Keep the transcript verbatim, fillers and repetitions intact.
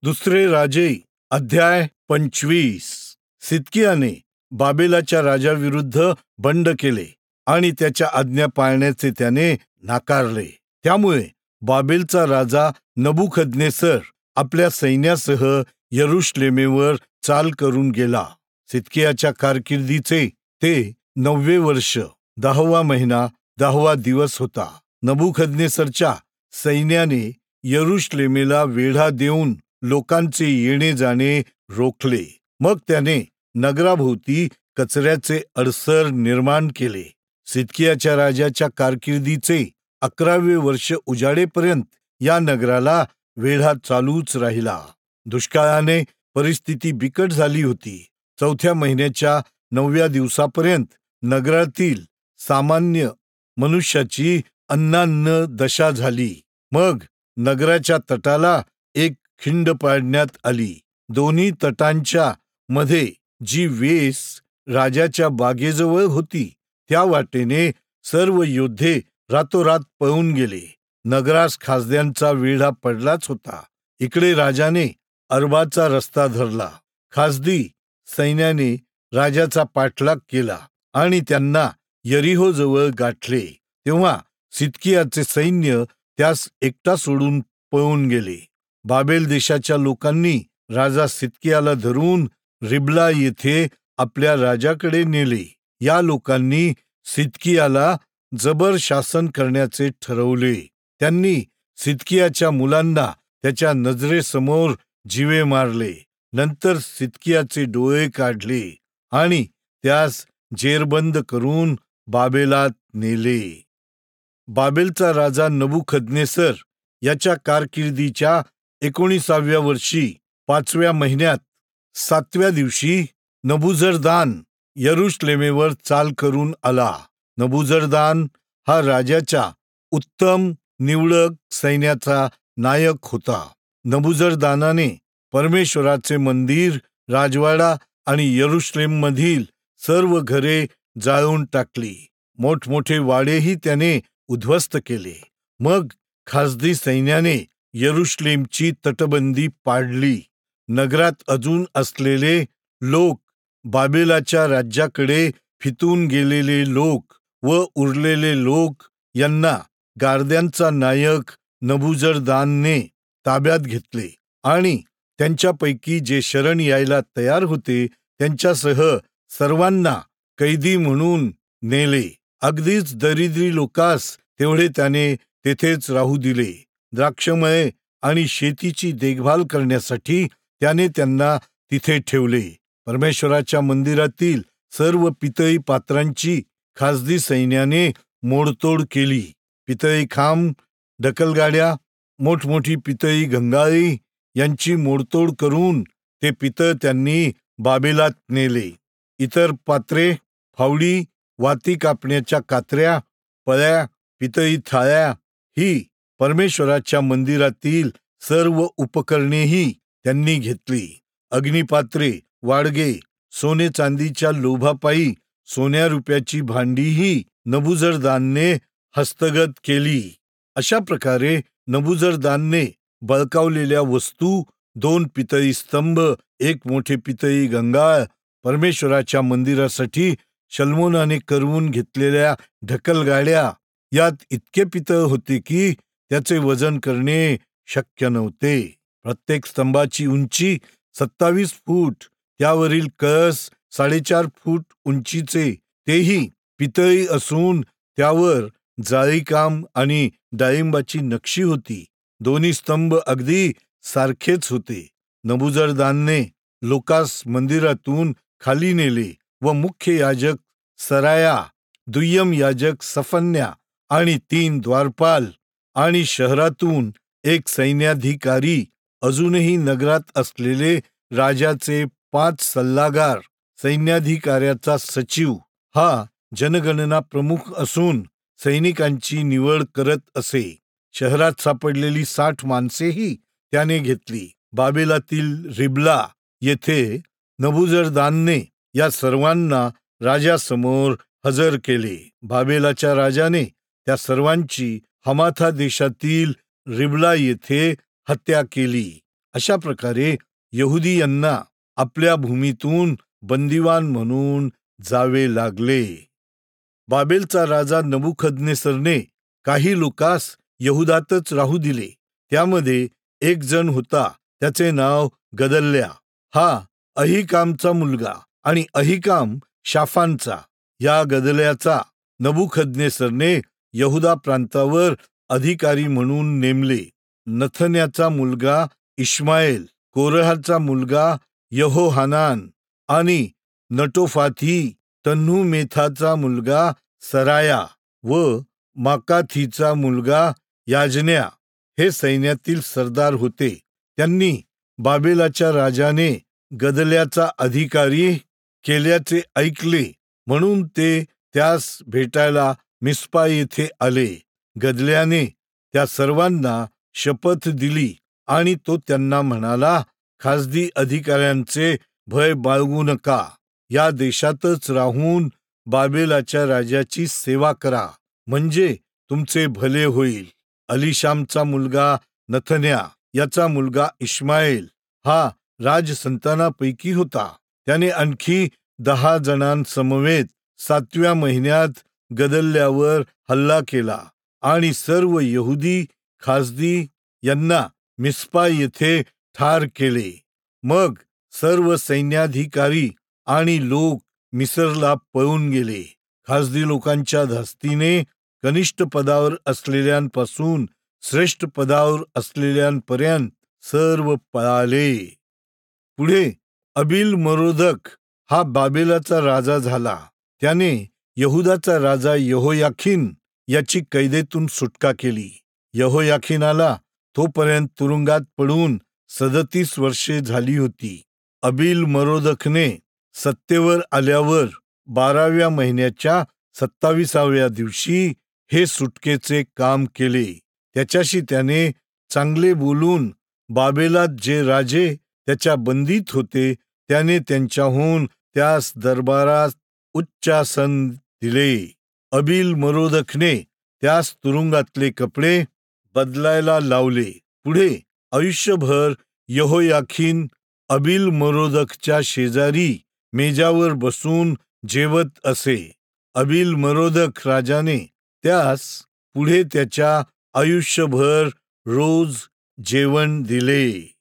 दुसरे राजे अध्याय पंचवीस. सिदकियाने बाबेलाच्या राजाविरुद्ध बंड केले आणि त्याच्या आज्ञा पाळण्याचे त्याने नाकारले. त्यामुळे बाबेलचा राजा नबुकदनेस्सर आपल्या सैन्यासह यरुशलेमेवर चाल करून गेला. सिदकियाच्या कारकिर्दीचे ते नववे वर्ष, दहावा महिना, दहावा दिवस होता. नबुकदनेस्सरच्या सैन्याने यरुशलेमेला वेढा देऊन लोकांचे येणे जाणे रोखले. मग त्याने नगराभोवती कचऱ्याचे अडसर निर्माण केले. सिदकियाच्या राजाच्या कारकिर्दीचे अकरावे वर्ष उजाडेपर्यंत या नगराला वेढा चालूच राहिला. दुष्काळाने परिस्थिती बिकट झाली होती. चौथ्या महिन्याच्या नवव्या दिवसापर्यंत नगरातील सामान्य मनुष्याची अन्नान्न दशा झाली. मग नगराच्या तटाला एक खिंड पाडण्यात आली. दोन्ही तटांच्या मध्ये जी वेस राजाच्या बागेजवळ होती त्या वाटेने सर्व योद्धे रातोरात पळून गेले. नगरास खासद्यांचा वेढा पडलाच होता. इकडे राजाने अरबाचा रस्ता धरला. खासदी सैन्याने राजाचा पाठलाग केला आणि त्यांना यरीहोजवळ गाठले. तेव्हा सिदकियाचे सैन्य त्यास एकटा सोडून पळून गेले. बाबेल देशाच्या लोकांनी राजा सिदकियाला धरून रिबला येथे आपल्या राजाकडे नेले. या लोकांनी सिदकियाला जबर शासन करण्याचे ठरवले. त्यांनी सिदकियाच्या मुलांना त्याच्या नजरेसमोर जीवे मारले. नंतर सिदकियाचे डोळे काढले आणि त्यास जेरबंद करून बाबेलात नेले. बाबेलचा राजा नबुकदनेस्सर याच्या कारकिर्दीच्या एकोणीसाव्या वर्षी, पाचव्या महिन्यात, सातव्या दिवशी नबुजरदान यरुशलेमेवर चाल करून आला. नबुजरदान हा राजाच्या उत्तम निवडक सैन्याचा नायक होता. नबुजरदानाने परमेश्वराचे मंदिर, राजवाडा आणि यरुशलेममधील सर्व घरे जाळून टाकली. मोठमोठे वाडेही त्याने उद्ध्वस्त केले. मग खासदी सैन्याने यरुशलेमची तटबंदी पाडली. नगरात अजून असलेले लोक, बाबेलाच्या राज्याकडे फितून गेलेले लोक व उरलेले लोक यांना गारद्यांचा नायक नबुजरदानने ताब्यात घेतले आणि त्यांच्यापैकी जे शरण यायला तयार होते त्यांच्यासह सर्वांना कैदी म्हणून नेले. अगदीच दरिद्री लोकास तेवढे त्याने तेथेच राहू दिले. द्राक्षमळे आणि शेतीची देखभाल करण्यासाठी त्याने त्यांना तिथे ठेवले. परमेश्वराच्या मंदिरातील सर्व पितळी पात्रांची खासदी सैन्याने मोडतोड केली. पितळी खांब, ढकलगाड्या, मोठमोठी पितळी गंगाळी यांची मोडतोड करून ते पितळ त्यांनी बाबेलात नेले. इतर पात्रे, फावडी, वाती कापण्याच्या कात्र्या, पळ्या, पितळी थाळ्या ही परमेश्वराच्या मंदिरातील सर्व उपकरणेही त्यांनी घेतली. अग्निपात्रे, वाडगे, सोने चांदीच्या लोभापायी सोन्या रुपयाची भांडीही नबुजरदानने हस्तगत केली. अशा प्रकारे नबुजरदानने बळकावलेल्या वस्तू, दोन पितळी स्तंभ, एक मोठे पितळी गंगाळ, परमेश्वराच्या मंदिरासाठी शल्मोनाने करवून घेतलेल्या ढकलगाड्या, यात इतके पितळ होते की त्याचे वजन करणे शक्य नव्हते. प्रत्येक स्तंभाची उंची सत्तावीस फूट, त्यावरील कळस साडेचार फूट उंचीचे, तेही पितळी असून त्यावर जाळीकाम आणि डाळिंबाची नक्षी होती. दोन्ही स्तंभ अगदी सारखेच होते. नबुजरदानने लोकास मंदिरातून खाली नेले व मुख्य याजक सराया, दुय्यम याजक सफन्या आणि तीन द्वारपाल आणि शहरातून एक सैन्याधिकारी, अजूनही नगरात असलेले राजाचे पाच सल्लागार, सैन्याधिकाऱ्याचा सचिव हा जनगणना प्रमुख असून सैनिकांची निवड करत असे. शहरात सापडलेली साठ माणसेही त्याने घेतली. बाबेलातील रिबला येथे नबुजरदानने या सर्वांना राजासमोर हजर केले. बाबेलाच्या राजाने त्या सर्वांची हमाथा देशातील रिबला येथे हत्या केली अशा प्रकारे यहुदी यांना आपल्या भूमीतून बंदिवान म्हणून जावे लागले. बाबेलचा राजा नबुकदनेस्सरने काही लोकास यहुदातच राहू दिले. त्यामध्ये एक जण होता, त्याचे नाव गदल्या. हा अहिकामचा मुलगा आणि अहिकाम शाफानचा. या गदल्याचा नबुकदनेस्सरने यहुदा प्रांतावर अधिकारी म्हणून नेमले. नथन्याचा मुलगा इश्माएल, कोरहाचा मुलगा यहोहानान आणि नटोफाथी तन्हुमेथाचा मुलगा सराया व माकाथीचा मुलगा याजन्या हे सैन्यातील सरदार होते. त्यांनी बाबेलाच्या राजाने गदल्याचा अधिकारी केल्याचे ऐकले, म्हणून ते त्यास भेटायला मिस्पा येथे आले. गदल्याने त्या सर्वांना शपथ दिली आणि तो त्यांना म्हणाला, खासदी अधिकाऱ्यांचे भय बाळगू नका. या देशातच राहून बाबेलाच्या राजाची सेवा करा, म्हणजे तुमचे भले होईल. अलिशामचा मुलगा नथन्या, याचा मुलगा इश्माएल हा राजसंतानापैकी होता. त्याने आणखी दहा जणांसमवेत सातव्या महिन्यात गदल्यावर हल्ला केला आणि सर्व यहुदी खासदी यांना मिस्पा येथे ठार केले. मग सर्व सैन्याधिकारी आणि लोक मिसरला पळून गेले. खासदी लोकांच्या धास्तीने कनिष्ठ पदावर असलेल्यांपासून श्रेष्ठ पदावर असलेल्यांपर्यंत सर्व पळाले. पुढे अबिल मरोदक हा बाबेलाचा राजा झाला. त्याने यहुदाचा राजा यहोयाखीन याची कैदेतून सुटका केली. यहोयाखीनाला तोपर्यंत तुरुंगात पडून सदतीस वर्षे झाली होती. अबिल मरोदकने सत्तेवर आल्यावर बाराव्या महिन्याच्या सत्ताविसाव्या दिवशी हे सुटकेचे काम केले. त्याच्याशी त्याने चांगले बोलून बाबेलात जे राजे त्याच्या बंदीत होते, त्याने त्यांच्याहून त्यास दरबारात उच्चासन दिले. अबिल मरोदकने त्यास तुरुंगातले कपडे बदलायला लावले. पुढे आयुष्यभर यहोयाखीन अबिल मरोदकच्या शेजारी मेजावर बसून जेवत असे. अबिल मरोदक राजाने त्यास पुढे त्याच्या आयुष्यभर रोज जेवण दिले.